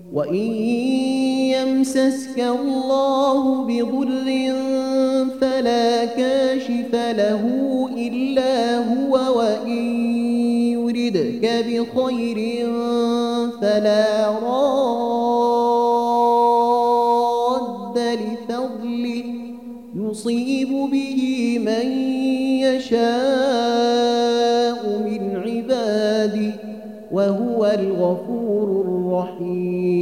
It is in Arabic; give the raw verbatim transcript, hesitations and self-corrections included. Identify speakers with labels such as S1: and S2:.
S1: وإن يمسسك الله بضر فلا كاشف له إلا هو وإن يردك بخير فلا راد لفضله يصيب به من يشاء من عباده وهو الغفور الرحيم